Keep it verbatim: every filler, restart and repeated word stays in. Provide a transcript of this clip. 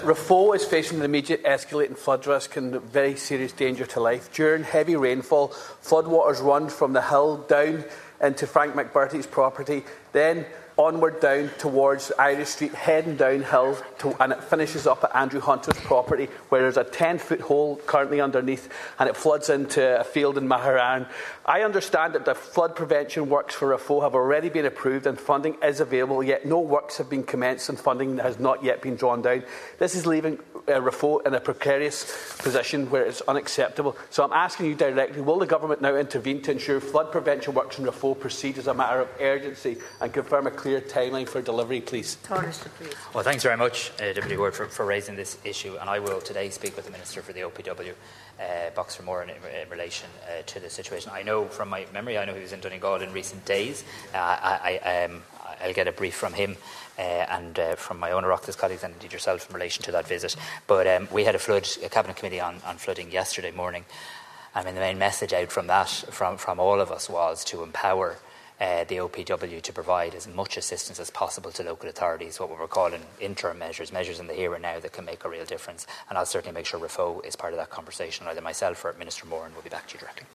Rafo is facing an immediate escalating flood risk and very serious danger to life. During heavy rainfall, floodwaters run from the hill down into Frank McBurty's property, then onward down towards Irish Street, heading downhill, to, and it finishes up at Andrew Hunter's property, where there's a ten-foot hole currently underneath, and it floods into a field in Maharan. I understand that the flood prevention works for Rafo have already been approved and funding is available, yet no works have been commenced and funding has not yet been drawn down. This is leaving uh, Rafo in a precarious position where it's unacceptable. So I'm asking you directly, will the government now intervene to ensure flood prevention works in Rafo proceed as a matter of urgency and confirm a clear timeline for delivery, please? Tánaiste, please. Well, thanks very much, uh, Deputy Ward, for, for raising this issue, and I will today speak with the Minister for the O P W, uh, Boxer Moore, in, in relation uh, to the situation. I know from my memory, I know he was in Donegal in recent days. Uh, I, I, um, I'll get a brief from him uh, and uh, from my own Oireachtas colleagues and indeed yourself in relation to that visit. But um, we had a flood a cabinet committee on, on flooding yesterday morning. I mean, the main message out from that, from, from all of us, was to empower Uh, the O P W to provide as much assistance as possible to local authorities, what we were calling interim measures, measures in the here and now that can make a real difference. And I'll certainly make sure Rafo is part of that conversation. Either myself or Minister Moran will be back to you directly.